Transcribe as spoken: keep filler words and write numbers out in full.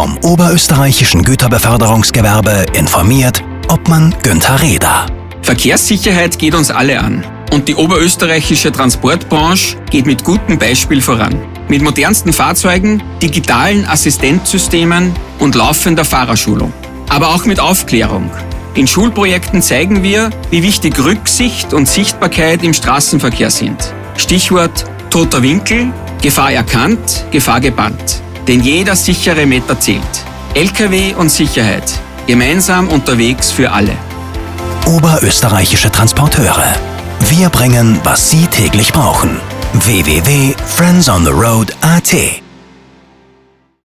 vom Oberösterreichischen Güterbeförderungsgewerbe informiert Obmann Günther Reder. Verkehrssicherheit geht uns alle an. Und die oberösterreichische Transportbranche geht mit gutem Beispiel voran. Mit modernsten Fahrzeugen, digitalen Assistenzsystemen und laufender Fahrerschulung. Aber auch mit Aufklärung. In Schulprojekten zeigen wir, wie wichtig Rücksicht und Sichtbarkeit im Straßenverkehr sind. Stichwort toter Winkel, Gefahr erkannt, Gefahr gebannt. Denn jeder sichere Meter zählt. L K W und Sicherheit. Gemeinsam unterwegs für alle. Oberösterreichische Transporteure. Wir bringen, was Sie täglich brauchen. w w w punkt friends on the road punkt a t